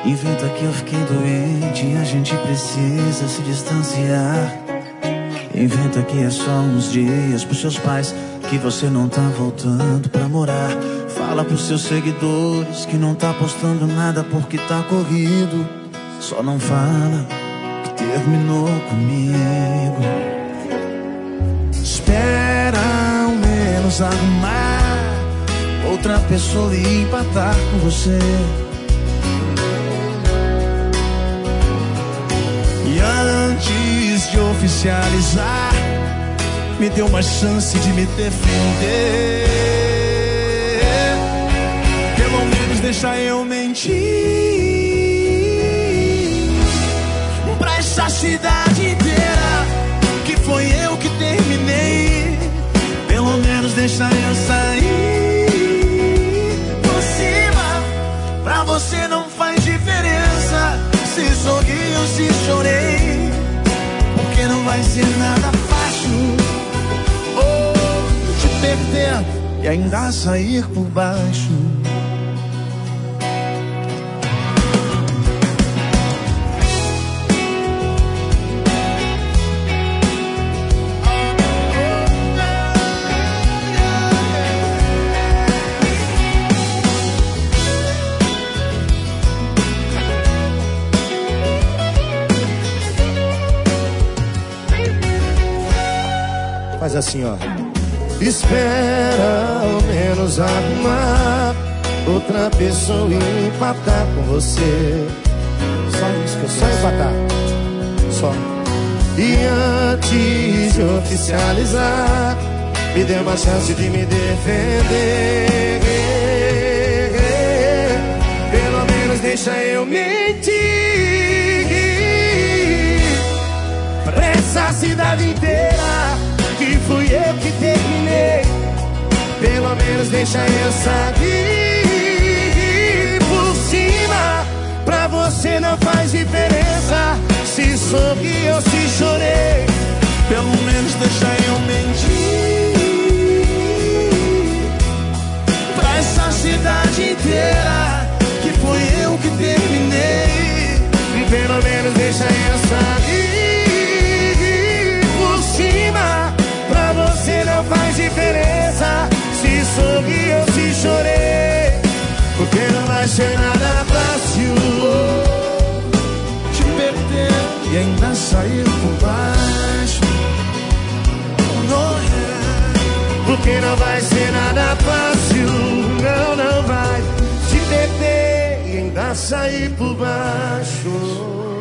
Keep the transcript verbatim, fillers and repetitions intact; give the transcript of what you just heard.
Inventa que eu fiquei doente e a gente precisa se distanciar. Inventa que é só uns dias pros seus pais que você não tá voltando pra morar. Fala pros seus seguidores que não tá postando nada porque tá corrido. Só não fala que terminou comigo. Espera ao menos arrumar outra pessoa e empatar com você. E antes de oficializar, me dê uma chance de me defender. Pelo menos deixa eu mentir pra essa cidade inteira que foi eu que terminei. Pelo menos deixa eu sair por cima. Pra você não faz diferença se sorri ou se chorei, porque não vai ser nada fácil oh, te perder e ainda sair por baixo. Faz assim, ó. Espera ao menos arrumar outra pessoa e empatar com você. Só isso que eu Só empatar. Só. E antes de oficializar, me dê uma chance de me defender. Pelo menos deixa eu mentir pra essa cidade inteira que fui eu que terminei. Pelo menos deixa eu sair por cima. Pra você não faz diferença se sorri ou se chorei. Pelo menos deixa eu mentir pra essa cidade inteira que foi eu que terminei. Pelo menos deixa eu sair por cima. Pra você não faz diferença se sorri ou se chorei, porque não vai ser nada fácil te perder e ainda sair por baixo. Oh, yeah. Porque não vai ser nada fácil, não, não vai te perder e ainda sair por baixo.